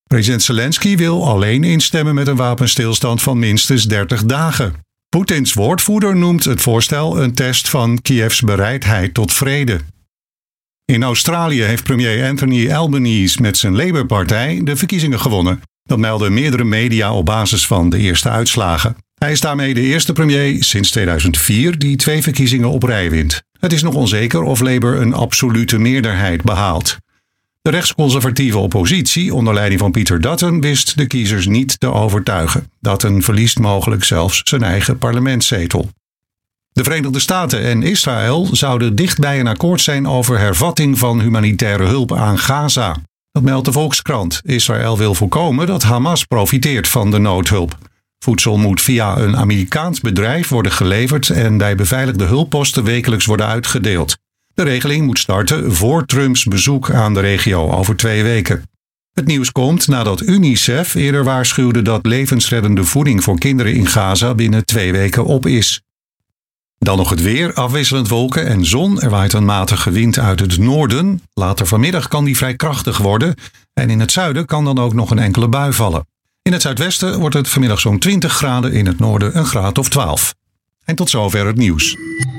President Zelensky wil alleen instemmen met een wapenstilstand van minstens 30 dagen. Poetins woordvoerder noemt het voorstel een test van Kievs bereidheid tot vrede. In Australië heeft premier Anthony Albanese met zijn Labour-partij de verkiezingen gewonnen. Dat melden meerdere media op basis van de eerste uitslagen. Hij is daarmee de eerste premier sinds 2004 die 2 verkiezingen op rij wint. Het is nog onzeker of Labour een absolute meerderheid behaalt. De rechtsconservatieve oppositie onder leiding van Peter Dutton wist de kiezers niet te overtuigen. Dutton verliest mogelijk zelfs zijn eigen parlementszetel. De Verenigde Staten en Israël zouden dicht bij een akkoord zijn over hervatting van humanitaire hulp aan Gaza. Dat meldt de Volkskrant. Israël wil voorkomen dat Hamas profiteert van de noodhulp. Voedsel moet via een Amerikaans bedrijf worden geleverd en bij beveiligde hulpposten wekelijks worden uitgedeeld. De regeling moet starten voor Trumps bezoek aan de regio over 2 weken. Het nieuws komt nadat UNICEF eerder waarschuwde dat levensreddende voeding voor kinderen in Gaza binnen 2 weken op is. Dan nog het weer, afwisselend wolken en zon. Er waait een matige wind uit het noorden. Later vanmiddag kan die vrij krachtig worden. En in het zuiden kan dan ook nog een enkele bui vallen. In het zuidwesten wordt het vanmiddag zo'n 20 graden, in het noorden een graad of 12. En tot zover het nieuws.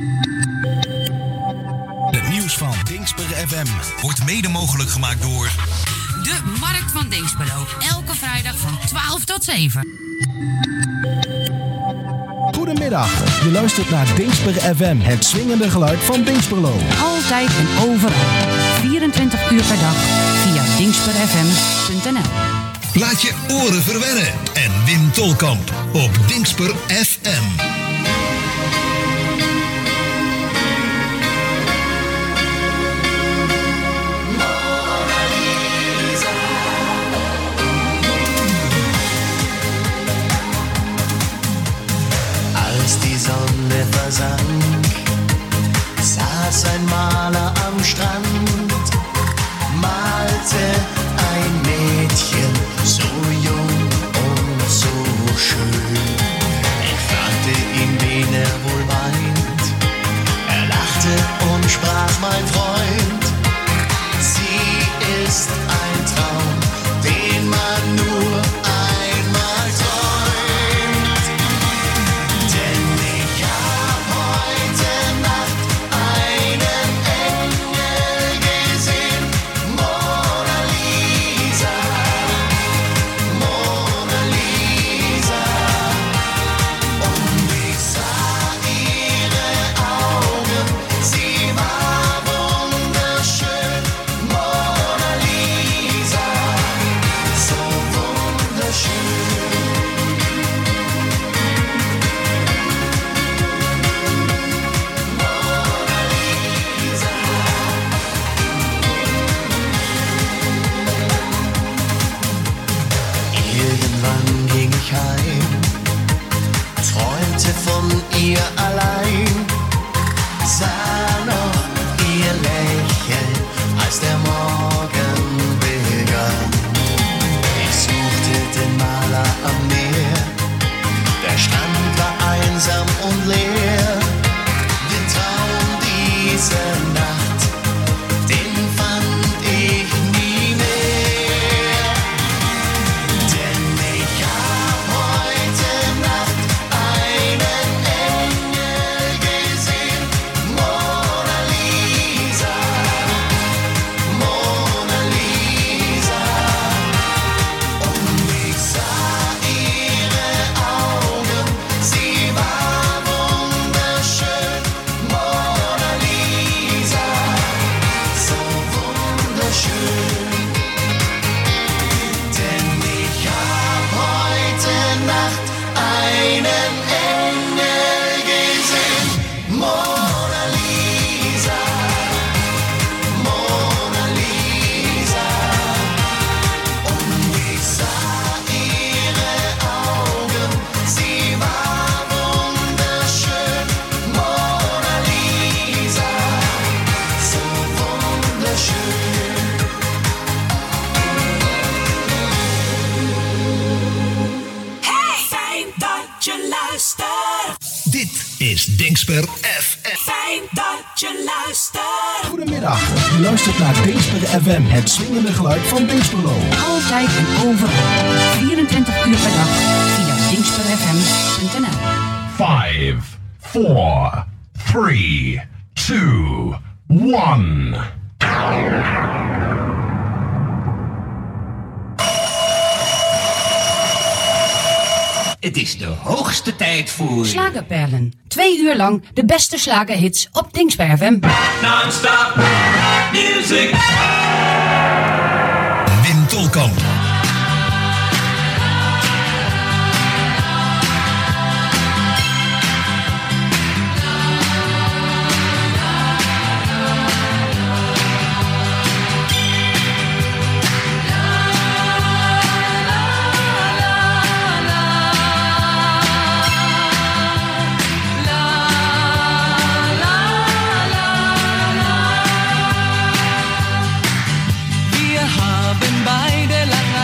Het nieuws van Dingsper FM wordt mede mogelijk gemaakt door de Markt van Dinxperlo. Elke vrijdag van 12 tot 7. Goedemiddag, je luistert naar Dingsper FM, het swingende geluid van Dinxperlo. Altijd en overal, 24 uur per dag, via dingsperfm.nl. Laat je oren verwennen en Wim Tolkamp op Dingsper FM. Als die Sonne versank, saß ein Maler am Strand, malte ein Mädchen, so jung und so schön. Ich fragte ihn, wen wohl meint. Lachte und sprach, mein Freund, sie ist ein Traum, den man nur einmal träumt. Denn ich hab heute Nacht einen Engel gesehen, Mona Lisa, Mona Lisa. Und ich sah ihre Augen, sie war wunderschön, Mona Lisa, so wunderschön. Irgendwann ging ich heim, träumte von ihr allein, sah noch ihr Lächeln, als der Morgen begann. Ich suchte den Maler am Meer, der Strand war einsam und leer. Den Traum dieser Nacht, den fand ich nie mehr. Denn ich hab heute Nacht einen Engel gesehen, Mona Lisa, Mona Lisa. Und ich sah ihre Augen, sie war wunderschön, Mona Lisa, so wunderschön. Denn ich hab heute Nacht einen Engel gesehen, Mona Lisa, Mona Lisa. Und ich sah ihre Augen, sie war wunderschön, Mona Lisa, so wunderschön. Hey, fijn dat je luistert. Dit is Dingsper FM. Fijn dat je luistert. Goedemiddag. Goedemiddag, je luistert naar Dingsper FM, het swingende geluid van Dingsperlo. Altijd en overal. 24 uur per dag via dingsperfm.nl. 5, 4, 3, 2, 1. Het is de hoogste tijd voor... Slagerperlen. 2 uur lang de beste slagerhits op Dingsper FM. Non-stop music. Wim Tolkamp. Wir haben beide lange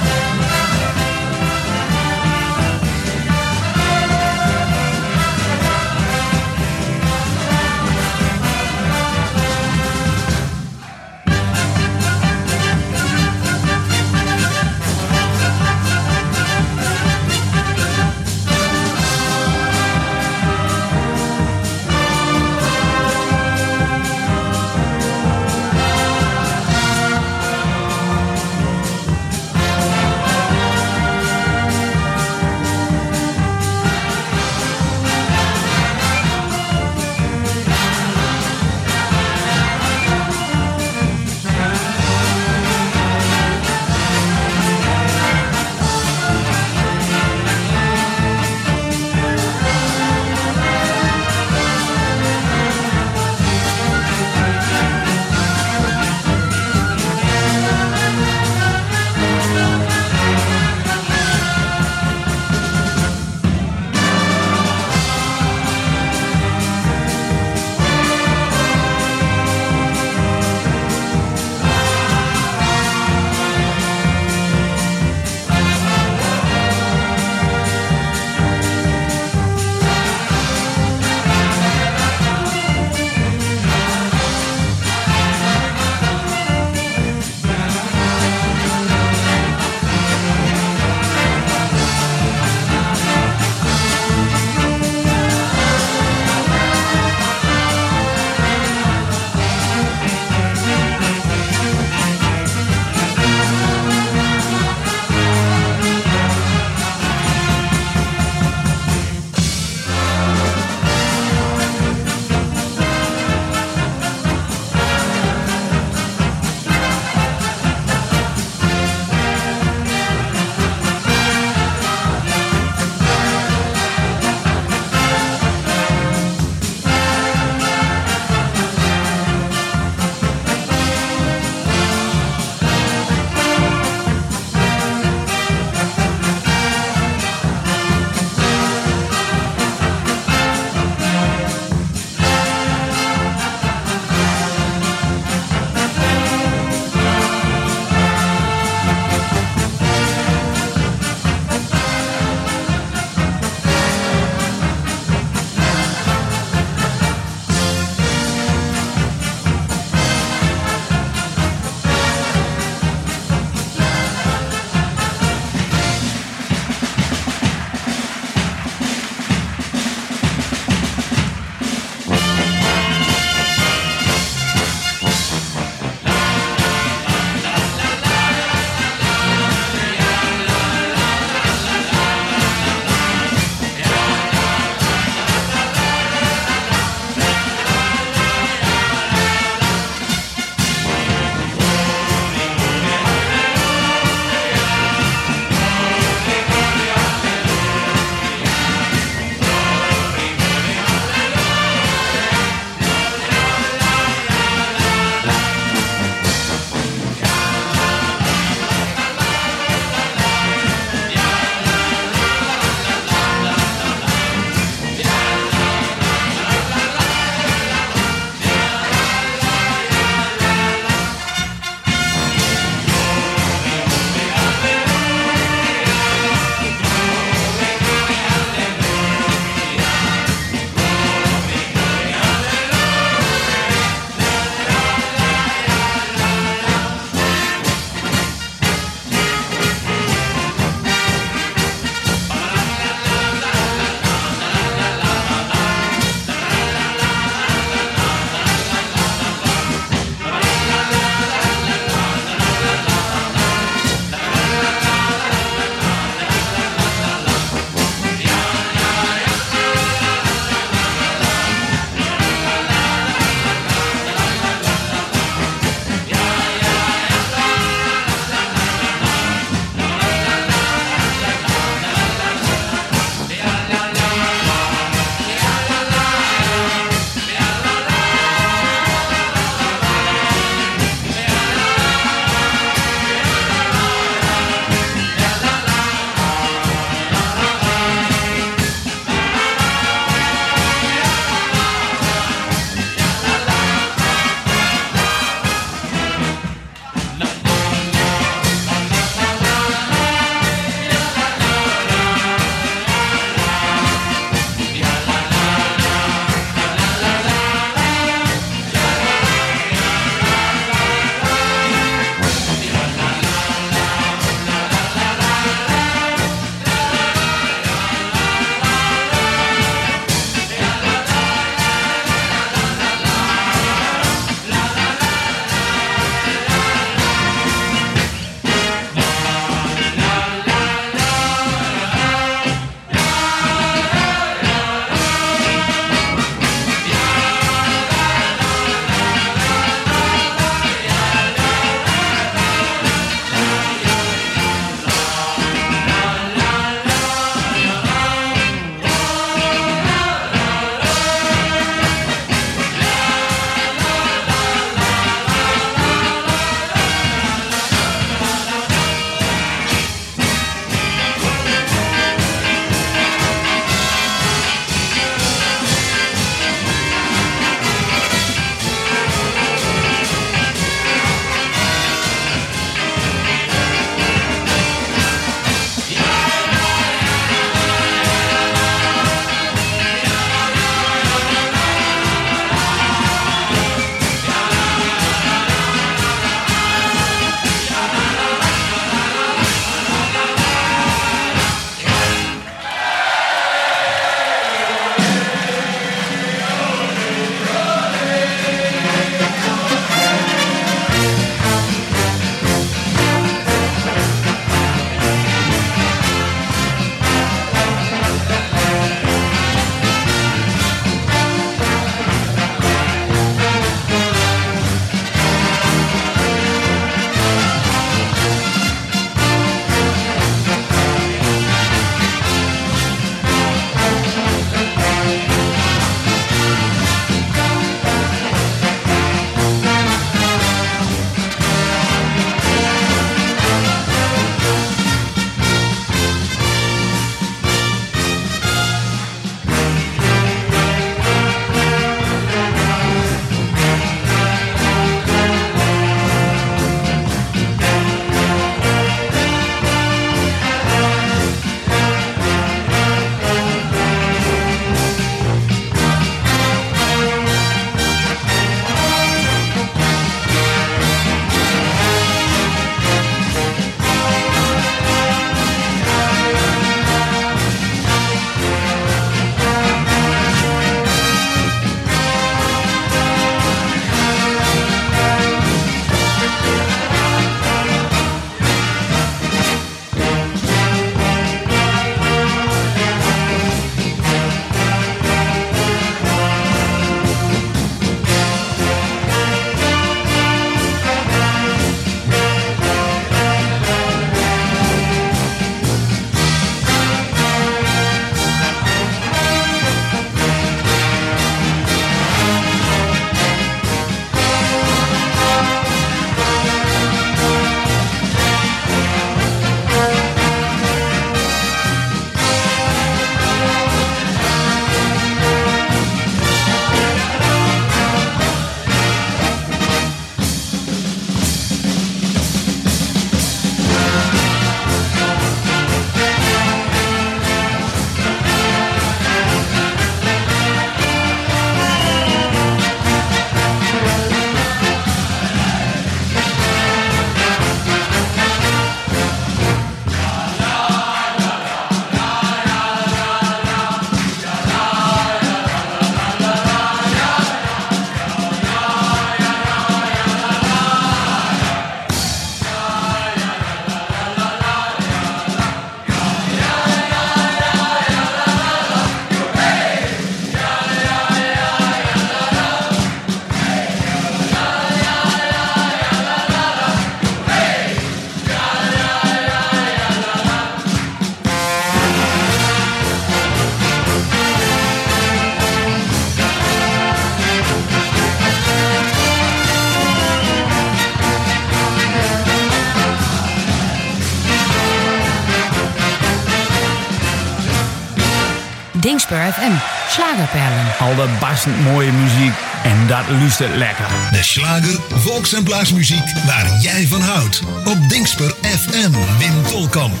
Dingspur FM. Schlagerperlen. Allerbastend mooie muziek en dat luistert lekker. De slager, volks- en blaasmuziek waar jij van houdt. Op Dingspur FM, Wim Tolkamp.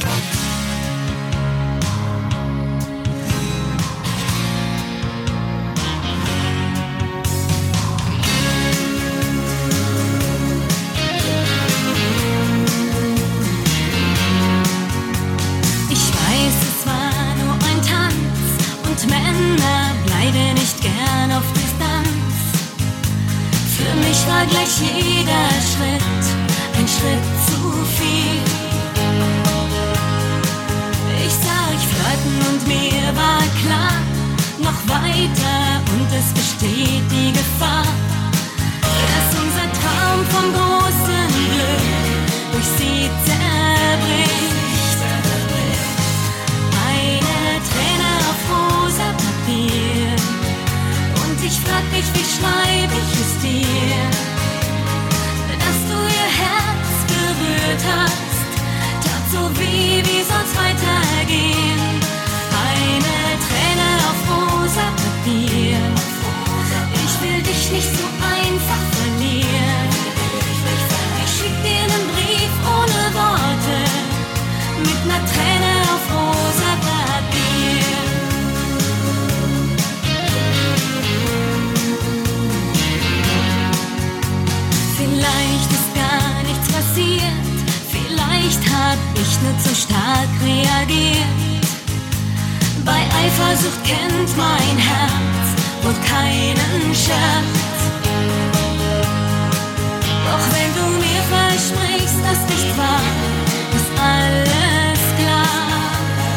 Gleich jeder Schritt, ein Schritt zu viel. Ich sah euch flirten und mir war klar, noch weiter und es besteht die Gefahr, dass unser Traum vom großen Glück durch sie zerbricht. Eine Träne auf rosa Papier und ich frag mich, wie schreib ich es dir? Dass du ihr Herz berührt hast, tat so weh, wie soll's weitergehen? Eine Träne auf rosa Papier, ich will dich nicht so einfach verlieren. Ich schick dir einen Brief ohne Worte, mit ner Träne auf rosa Papier. Vielleicht ist gar nichts passiert, vielleicht hab ich nur zu stark reagiert. Bei Eifersucht kennt mein Herz wohl keinen Scherz. Doch wenn du mir versprichst, dass nicht wahr, ist alles klar.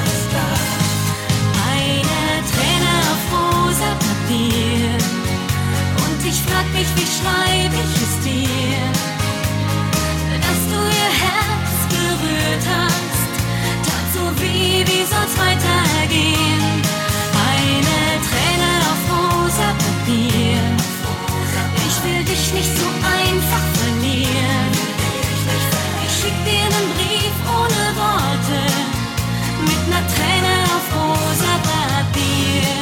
Eine Träne auf rosa Papier und ich frag mich, wie schreib ich es dir? Dass du ihr Herz berührt hast, tat so weh, wie soll's weitergehen? Eine Träne auf rosa Papier, ich will dich nicht so einfach verlieren. Ich schick dir einen Brief ohne Worte, mit ner Träne auf rosa Papier.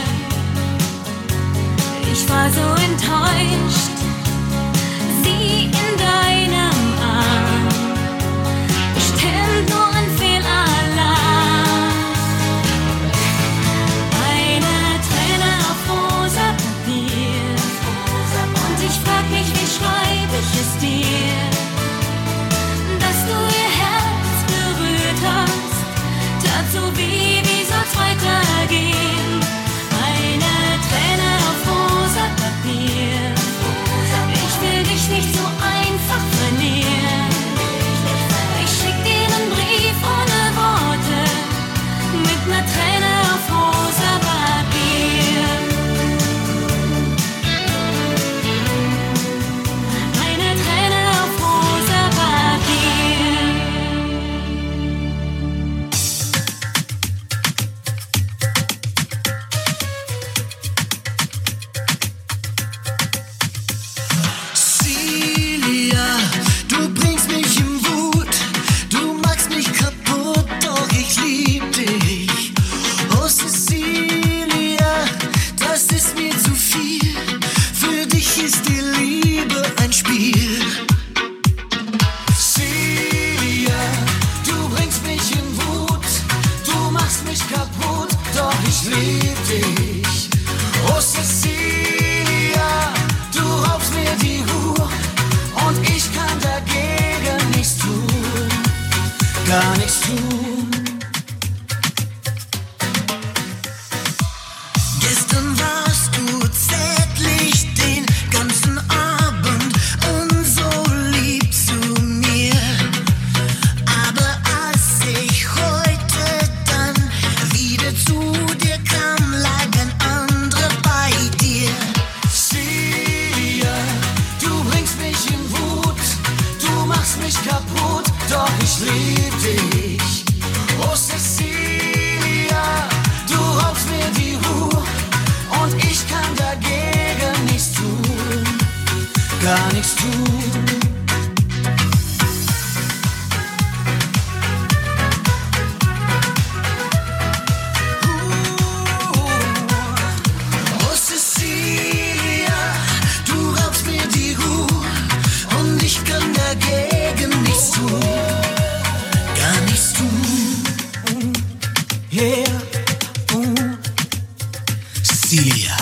Ich war so enttäuscht, sie in deinem Arm, bestimmt nur ein Fehlalarm. Eine Träne auf rosa Papier und ich frag mich, wie schreib ich es dir? Dass du ihr Herz berührt hast, tat so weh, wie soll's weitergehen? Eine Träne auf rosa Papier, ich will dich nicht so einfach verlieren. Ich schick dir einen Brief ohne Worte, mit ner Träne auf rosa Papier. Eine Träne auf rosa Papier. Celia, du bringst mich in Wut, du machst mich kaputt, doch ich lieb dich. Oh Cecilia, das ist mir zu viel, für dich ist die Liebe ein Spiel. Celia, du bringst mich in Wut, du machst mich kaputt, doch ich lieb dich. Oh Cecilia, du raubst mir die Ruhe und ich kann dagegen nichts tun, gar nichts tun. Gestern warst du zärtlich den ganzen Abend und so lieb zu mir, aber als ich heute dann wieder zu dir kam, lag ein anderer bei dir. Celia, du bringst mich in Wut, du machst mich kaputt, doch ich lieb dich. Oh Cecilia, du raubst mir die Ruhe und ich kann dagegen nichts tun, gar nichts tun.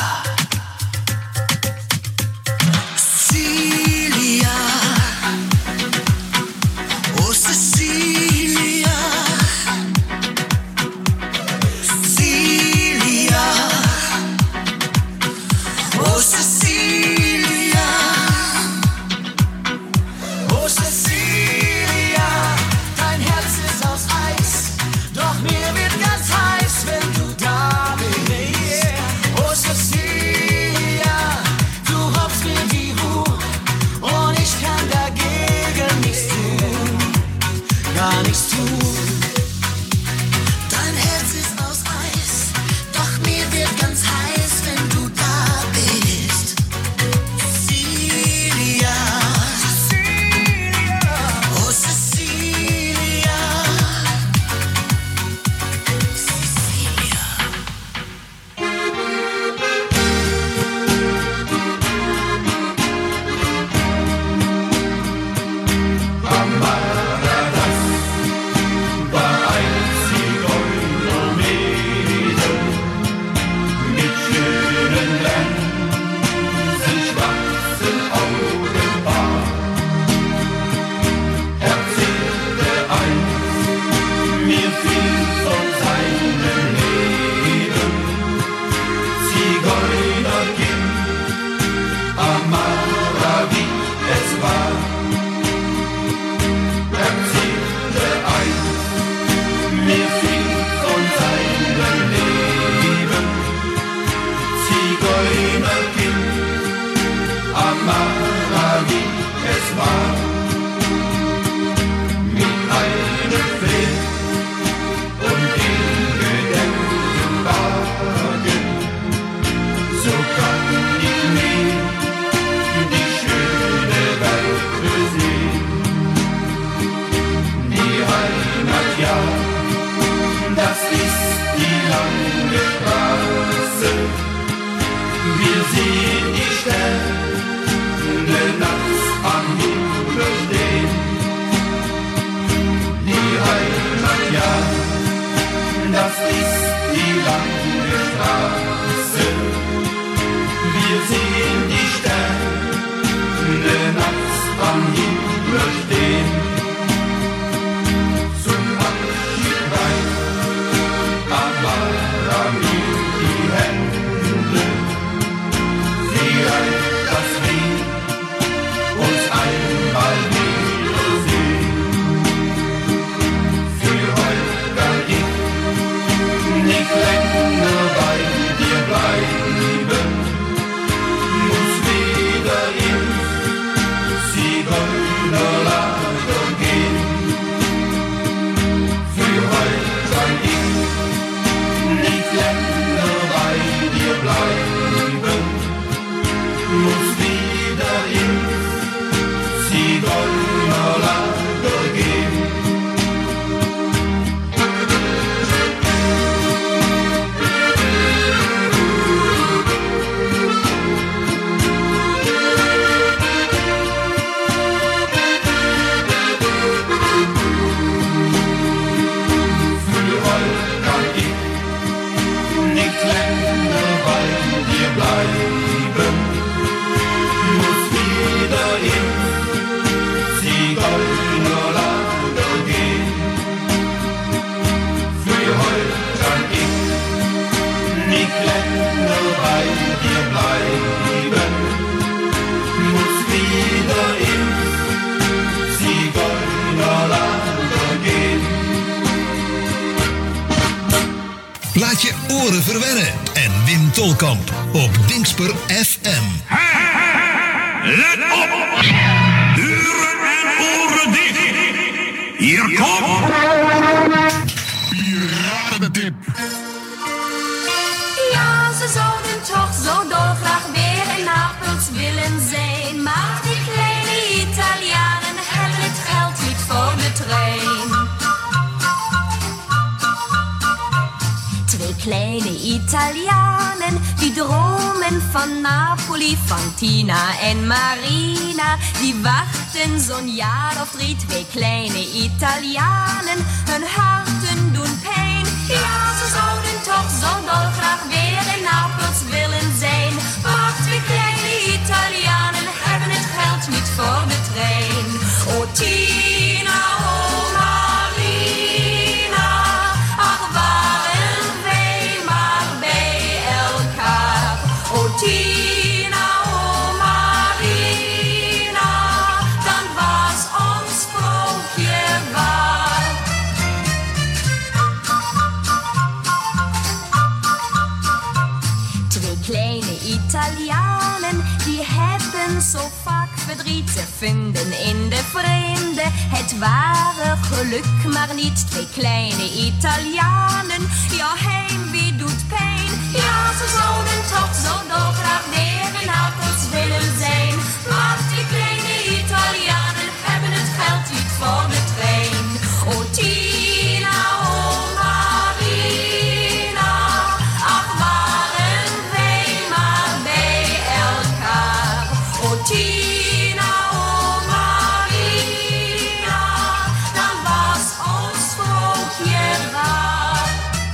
Cecilia, oh Cecilia, Cecilia, oh Cecilia, oh Cecilia, dein Herz ist aus Eis, doch mir wird ganz heiß, wenn du da bist. Oh Cecilia, du raubst mir die Ruhe und ich kann dagegen nichts tun, gar nichts tun. Dein Herz ist aus Eis, doch mir wird ganz heiß, wenn du da bist. Cecilia, Cecilia, oh Cecilia, Cecilia. Laat je oren verwennen en Wim Tolkamp op Dingsper FM. Let op! Deuren en oren dicht! Hier komt... Piratentip! Ja, ze zouden toch zo dolgraag weer in Napels willen zijn. Maar die kleine Italianen hebben het geld niet voor de trein. Twee kleine Italianen die dromen van Napoli, van Tina en Marina. Die wachten zo'n jaar of 3, twee kleine Italianen. Hun harten doen pijn. Ja, ze zouden toch zo dolgraag weer in Napels willen zijn. Tina, oh Marina, dann war's uns Brotje war. Zwei kleine Italianen, die hätten so vaak verdriet te vinden in de vreemde. Het ware geluk maar niet. Twee kleine Italianen, ja heimwee doet pijn. Ja, ze zouden toch zo dolgraag weer in Napels willen zijn. Maar die kleine Italianen hebben het geld niet voor de trein. Oh Tina, oh Marina, ach waren wij maar bij elkaar. Oh Tina, oh Marina, dan was ons sprookje waar.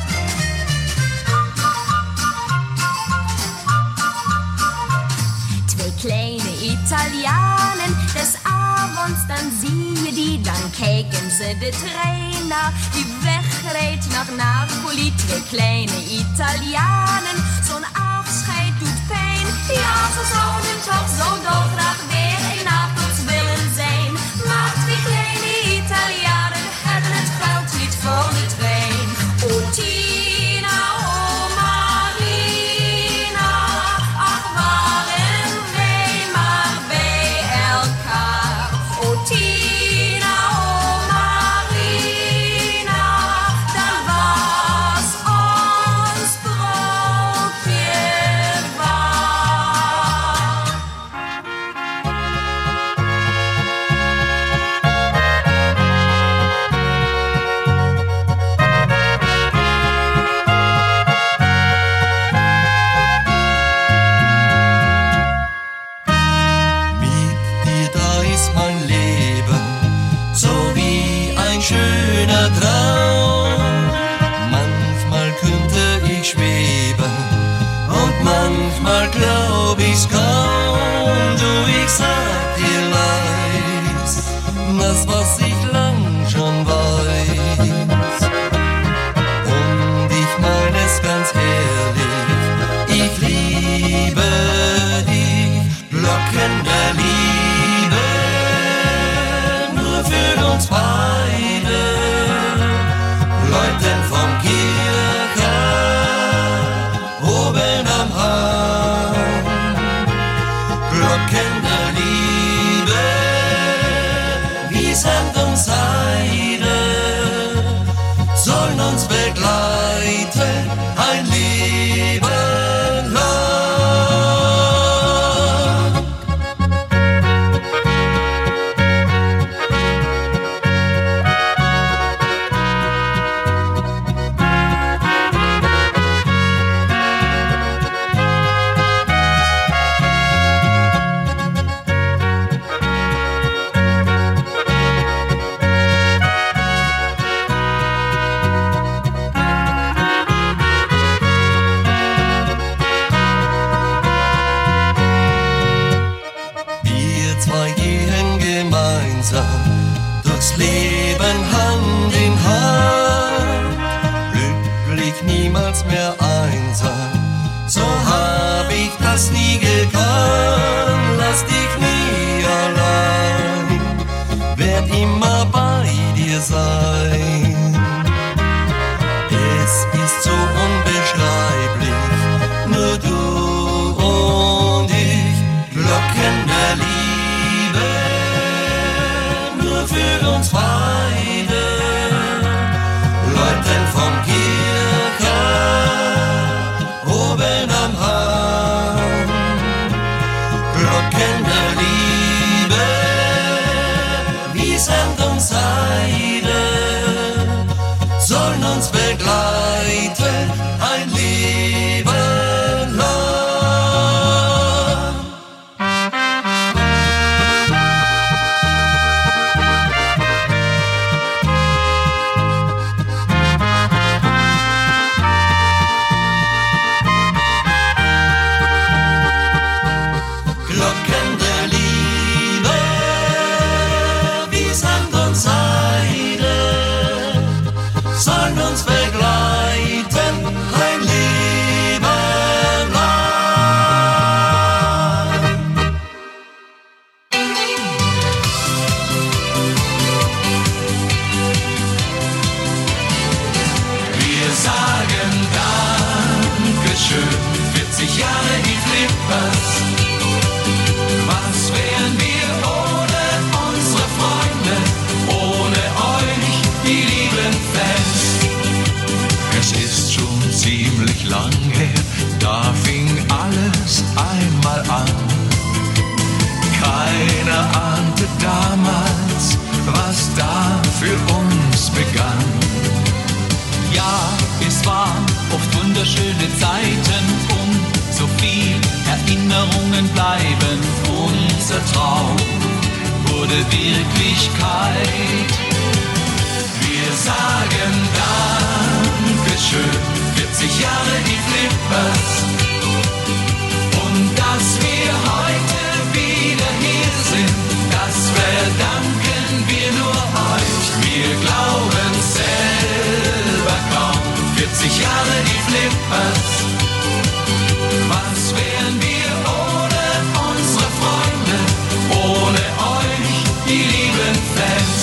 Twee kleine Italianen, des avonds dan zie je die, dan kijken ze de trein na, die wegrijdt naar Napoli. Twee kleine Italianen, zo'n afscheid doet pijn. Ja, ze zouden toch zo dolgraag weer in Napels willen zijn. Maar twee kleine Italianen hebben het geld niet voor de trein. Oh Tina, oh Marina, ach waren wij maar bij elkaar. Oh Tina, oh Marina, dan was ons sprookje waar. Mit dir, da ist mein Leben, so wie ein schöner Traum. Manchmal könnte ich schweben und manchmal glaub ich's kaum. Du, ich sag dir leis, das was ich lang schon weiß. Und ich mein es ganz ehrlich, ich liebe dich, Glocken der Liebe, nur für uns beide, läuten vom Kircher, oben am Hang, Glocken der Liebe, wie Sand und Seide, sollen uns begleiten ein Leben lang. Wir zwei gehen gemeinsam durchs Leben Hand in Hand, glücklich niemals mehr einsam, so hab ich das nie gekannt. Lass dich nie allein, werd immer bei dir sein. Es ist so unbeschreiblich, nur du und ich, Glocken der Liebe, nur für uns beide, läuten vom Kircher, oben am Hang, Glocken der Liebe, wie Sand und Seide, sollen uns begleiten ein Leben lang. Glocken der Liebe, damals, was da für uns begann. Ja, es waren oft wunderschöne Zeiten und so viel Erinnerungen bleiben. Unser Traum wurde Wirklichkeit. Wir sagen Dankeschön, 40 Jahre die Flippers. Und dass wir heute wieder hier sind, das verdanken wir nur euch. Wir glauben selber kaum, 40 Jahre die Flippers. Was wären wir ohne unsere Freunde, ohne euch, die lieben Fans?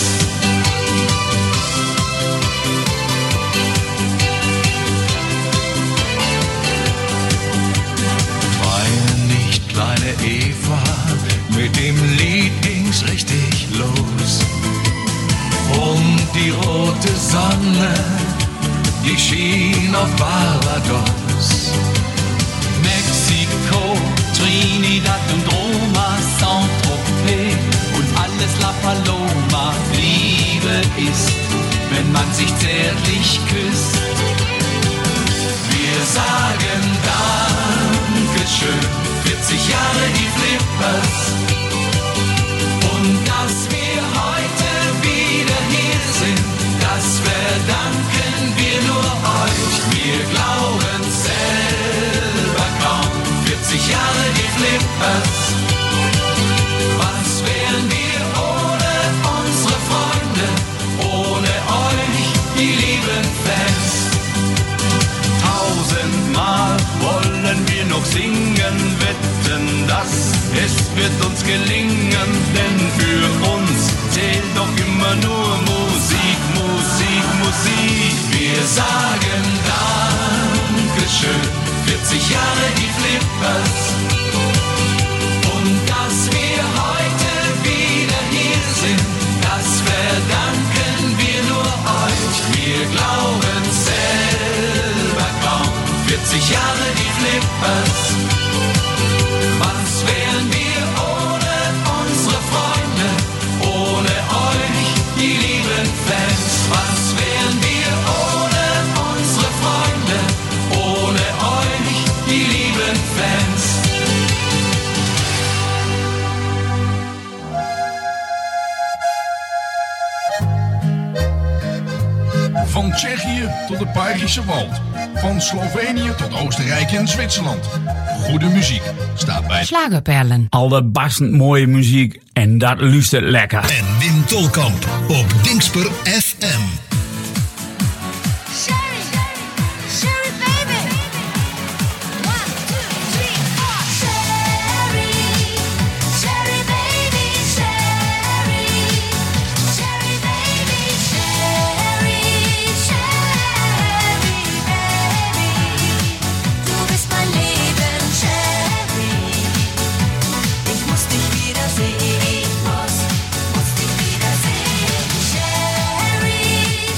Kleine Eva, mit dem Lied ging's richtig los. Und die rote Sonne, die schien auf Barbados. Mexiko, Trinidad und Roma, Saint-Tropez und alles La Paloma. Liebe ist, wenn man sich zärtlich küsst. Wir sagen Dankeschön, 40 Jahre die Flippers. Und dass wir heute wieder hier sind, das verdanken wir nur euch. Wir glauben selber kaum, 40 Jahre die Flippers. Was wären wir ohne unsere Freunde, ohne euch, die lieben Fans? 1000-mal wollen wir noch singen, wetten, dass es wird uns gelingen, denn für uns zählt doch immer nur Musik, Musik, Musik. Wir sagen Dankeschön, 40 Jahre die Flippers. Und dass wir heute wieder hier sind, das verdanken wir nur euch. Wir glauben selber kaum, 40 Jahre die Flippers. Was wären wir ohne unsere Freunde, ohne euch, die lieben Fans? Was wären wir ohne unsere Freunde, ohne euch, die lieben Fans? Van Tsjechië tot het Bayerische Wald. Van Slovenië tot Oostenrijk en Zwitserland. Goede muziek staat bij Schlagerperlen. Allerbastend mooie muziek en dat luistert lekker. En Wim Tolkamp op Dingsper FM. Muss dich wiedersehen, Sherry.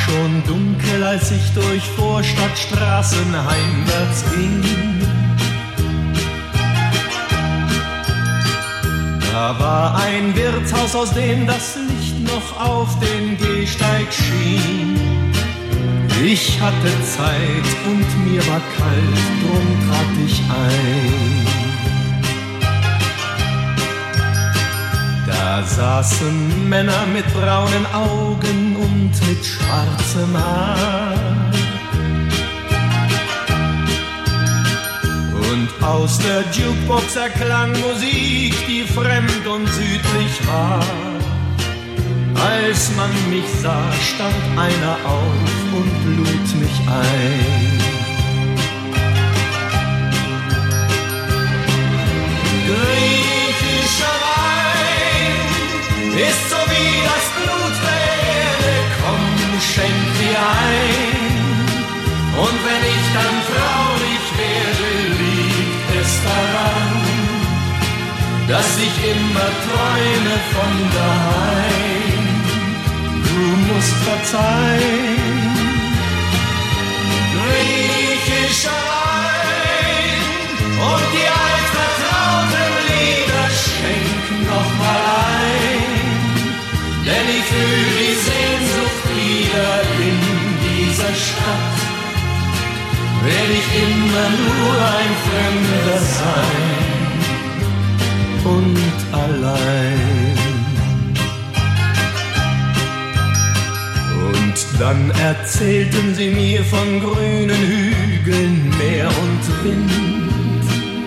schon dunkel, als ich durch Vorstadtstraßen heimwärts ging. Da war ein Wirtshaus, aus dem das Licht noch auf den Gehsteig schien. Ich hatte Zeit und mir war kalt, drum trat ich ein. Da saßen Männer mit braunen Augen und mit schwarzem Haar. Und aus der Jukebox erklang Musik, die fremd und südlich war. Als man mich sah, stand einer auf und lud mich ein. Griechischer Wein ist so wie das Blut der Erde, komm, schenk mir ein. Und wenn ich dann traurig werde, liegt es daran, dass ich immer träume von daheim. Du musst verzeihen. Griechischer Wein und die altvertrauten Lieder schenken noch mal ein, denn ich fühl die Sehnsucht wieder in dieser Stadt. Werd ich immer nur ein Fremder sein und allein. Und dann erzählten sie mir von grünen Hügeln, Meer und Wind,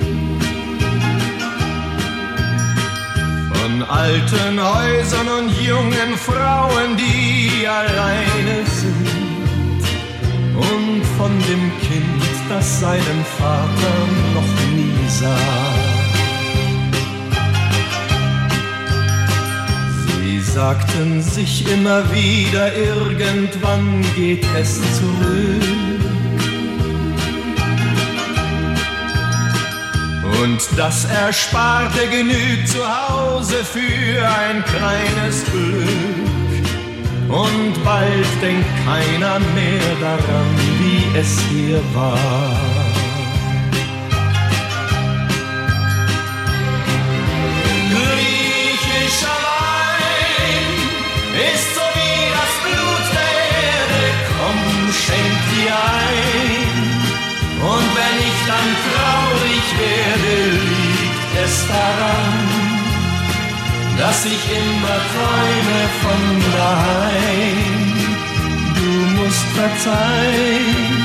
von alten Häusern und jungen Frauen, die alleine sind, und von dem Kind, das seinen Vater noch nie sah. Sie sagten sich immer wieder, irgendwann geht es zurück. Und das Ersparte genügt zu Hause für ein kleines Glück. Und bald denkt keiner mehr daran, wie es hier war. Griechischer Wein ist so wie das Blut der Erde, komm, schenk dir ein. Und wenn ich dann traurig werde, liegt es daran, dass ich immer träume von daheim. Du musst verzeihen.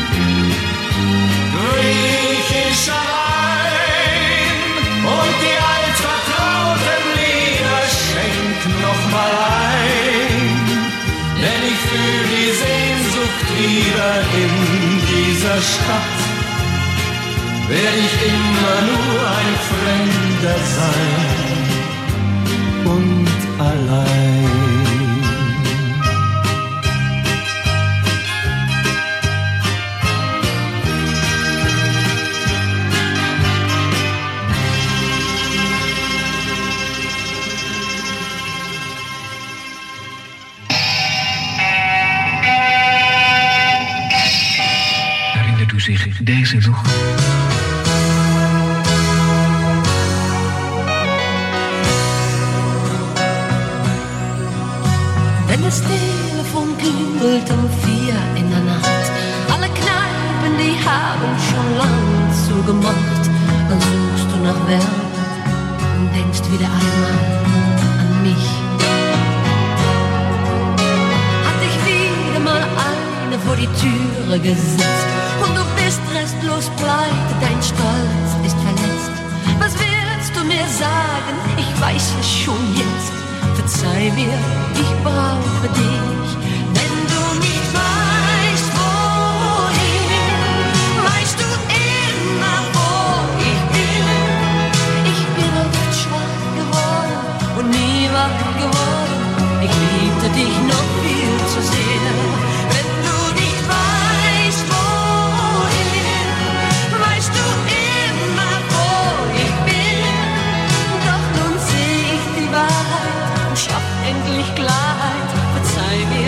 Griechischer Wein und die altvertrauten Lieder schenken noch mal ein, denn ich fühl die Sehnsucht wieder in dieser Stadt. Werd ich immer nur ein Fremder sein und allein. Herinnert u zich deze nog? Wenn das Telefon klingelt um 4 in der Nacht, alle Kneipen, die haben schon lang zugemacht, dann suchst du nach Wärme und denkst wieder einmal an mich. Hat dich wieder mal eine vor die Türe gesetzt und du bist restlos pleite, dein Stolz ist verletzt. Was willst du mir sagen? Ich weiß es schon jetzt. Verzeih mir, ich brauche dich, wenn du nicht weißt, wohin, weißt du immer, wo ich bin. Ich bin oft schwach geworden und nie wach geworden, ich liebte dich noch viel zu sehr. Wenn du nicht weißt, wohin, weißt du immer, wo ich bin. Doch nun seh ich die Wahrheit, schaff endlich Klarheit, verzeih mir,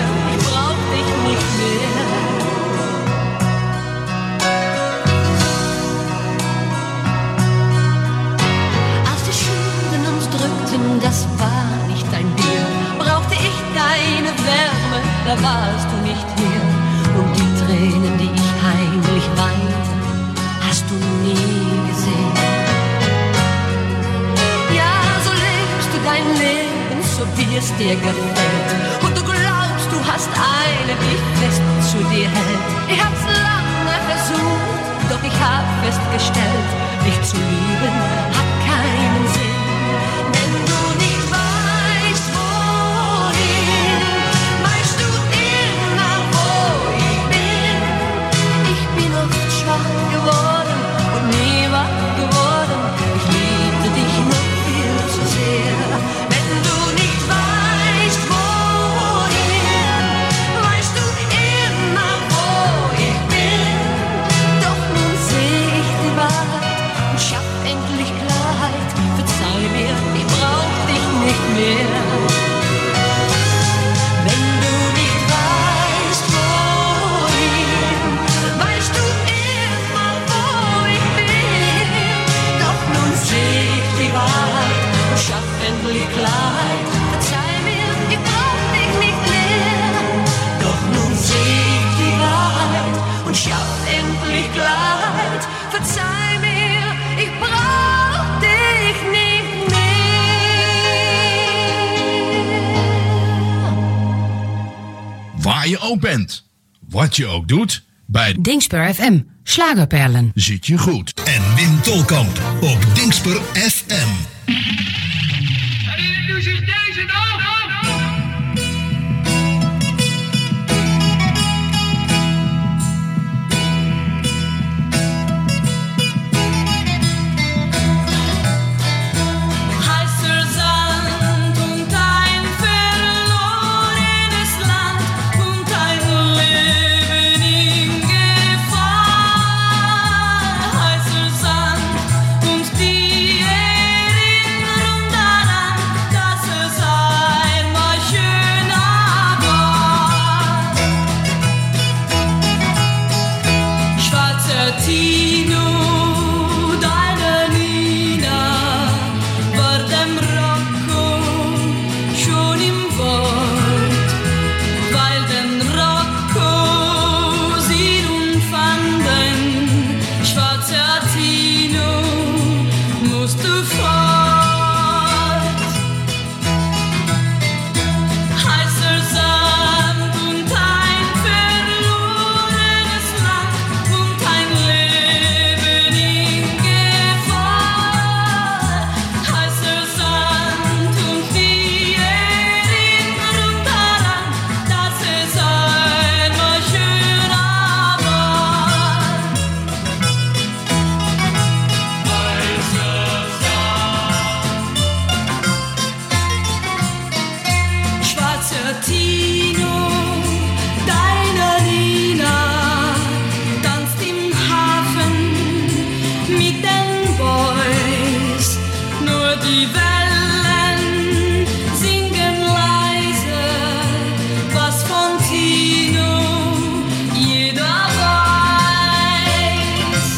es dir gefällt. Und du glaubst, du hast eine, die fest zu dir hält. Ich hab's lange versucht, doch ich hab festgestellt, dich zu lieben hat keinen Sinn. Wenn du nicht weißt, wohin, weißt du immer, wo ich bin. Ich bin oft schwach geworden und nie wach geworden. Ich liebte dich noch viel zu sehr. Wenn du nicht weißt, wohin, weißt du immer, wo ich bin. Doch nun seh ich die Wahrheit und schaff endlich Klarheit. Verzeih mir, ich brauch dich nicht mehr. Wenn du nicht weißt, wohin, weißt du immer, wo ich bin. Doch nun seh ich die Wahrheit und schaff endlich Klarheit. Verzeih mir, ich brauch dich nicht mehr. Doch nun seh ich die Wahrheit und schaff endlich Klarheit. Verzeih mir, ich brauch dich nicht mehr. Waar je ook bent, wat je ook doet, bij Dingsper FM, Slagerperlen. zit je goed. En Wim Tolkamp op Dingsper FM. Nu zich deze nog. Heißer Sand und ein verlorenes Land und ein Leben in Gefahr. Heißer Sand und die Erinnerung daran, dass es einmal schöner war. Schwarzer Tino, deine Nina, war dem Rocco schon im Wort, weil den Rocco sie nun fanden. Schwarzer Tino, musst du fort. Heißer Sand und ein verlorenes Land und ein Leben in Gefahr. Heißer Sand und die Erinnerung daran, dass es einmal schöner war. Schwarzer Tino, deine Nina, tanzt im Hafen mit den Boys. Nur die Wellen singen leise, was von Tino jeder weiß.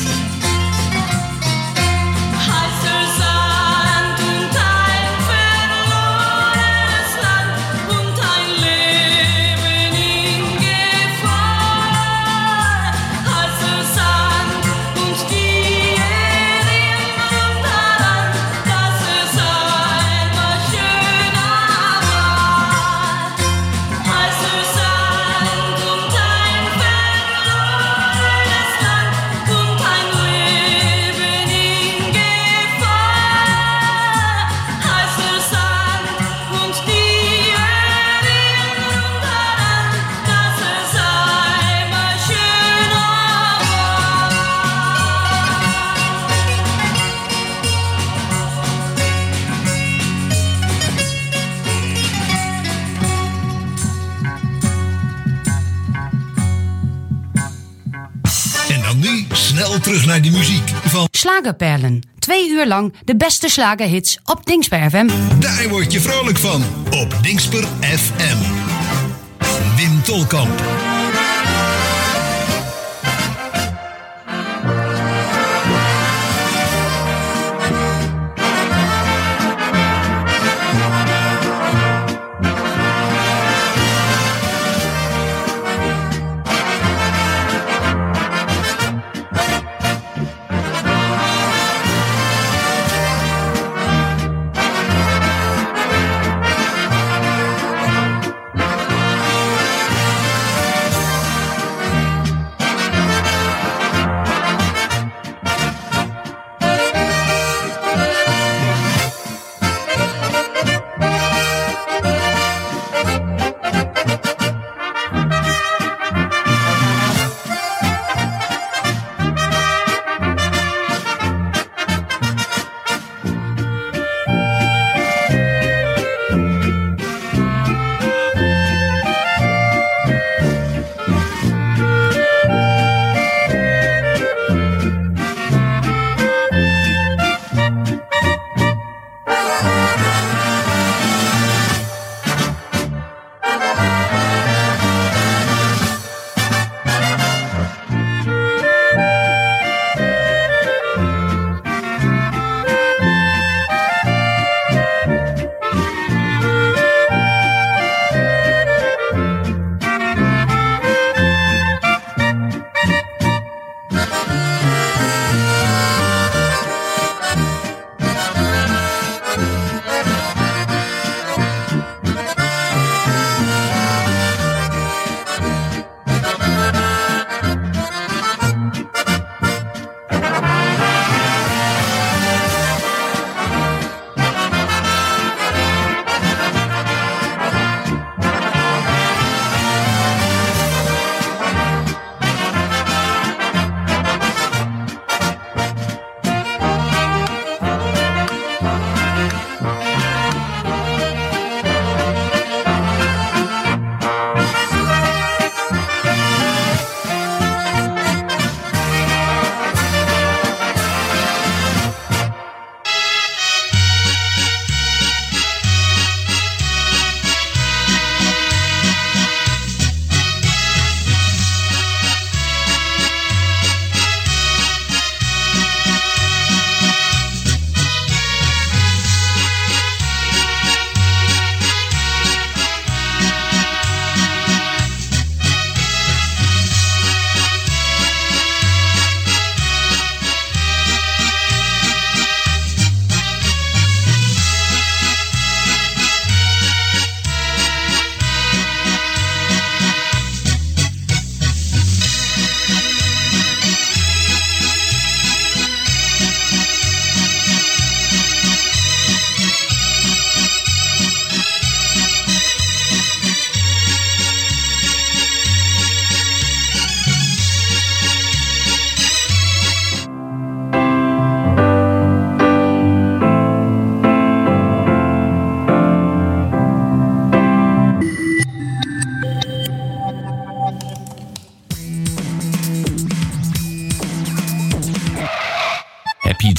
Heißer Sand und ein verlorenes Land und ein Leben in Gefahr. Heißer Sand und die Erinnerung daran, dass es einmal schöner war. Heißer Sand und ein verlorenes Land und ein Leben in Gefahr. Heißer Sand und die Erinnerung daran, dass es einmal schöner En dan nu snel terug naar de muziek van... Slagerperlen. 2 uur lang de beste slagerhits op Dingsper FM. Daar word je vrolijk van op Dingsper FM. Wim Tolkamp.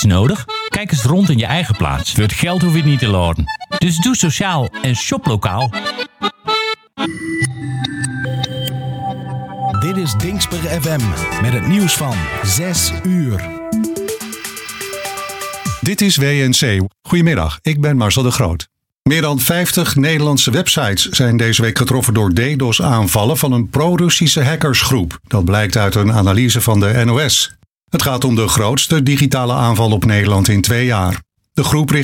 iets nodig? Kijk eens rond in je eigen plaats. Voor het geld hoef je het niet te laten. Dus doe sociaal en shop lokaal. Dit is Dingsper FM met het nieuws van 6 uur. Dit is WNC. Goedemiddag, ik ben Marcel de Groot. Meer dan 50 Nederlandse websites zijn deze week getroffen door DDoS-aanvallen van een pro-Russische hackersgroep. Dat blijkt uit een analyse van de NOS. Het gaat om de grootste digitale aanval op Nederland in 2 jaar. De groep richt